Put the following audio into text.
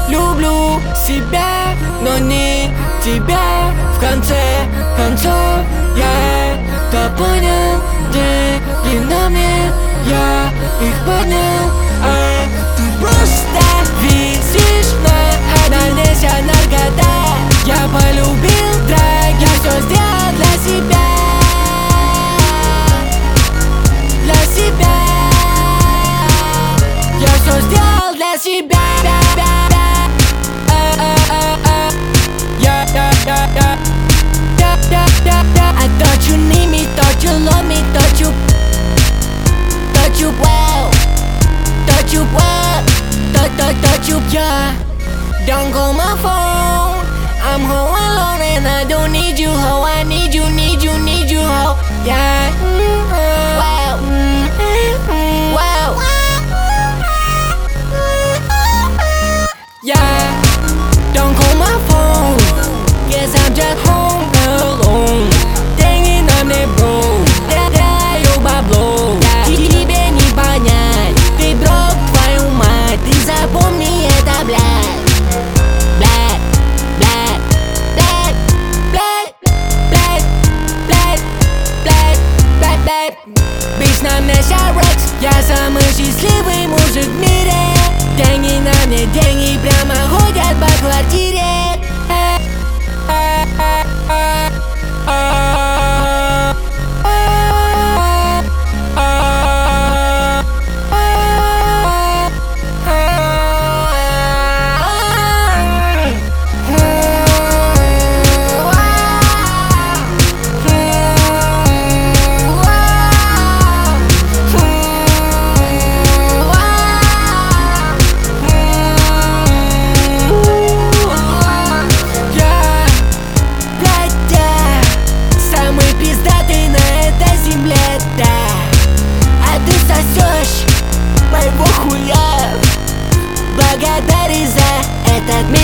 люблю себя, но не тебя. В конце концов я это понял. Деньги на мне, я их поднял, а ты просто висишь на мне вся наркота. Я полюбил драйв, я все сделал для себя. Для себя. Я все сделал для себя. I thought you need me, thought you love me, thought you well, thought you well, thought you, yeah. Don't call my phone, I'm home alone and I don't need you, ho. I need you, need you, need you, ho. Yeah. Wow. Wow. Yeah. Don't call my phone, guess I'm just home alone. Деньги на мне, бро, даю бабло. Тебе не понять, ты дрог, твою мать. Ты запомни это, блядь. Блядь, блядь, блядь, блядь, блядь, блядь, блядь, блядь, блядь. Бич на мне Шарекс, я самый счастливый мужик в мире. Деньги на мне, деньги прямо ходят по квартире. Моего хуя, благодари за этот мир.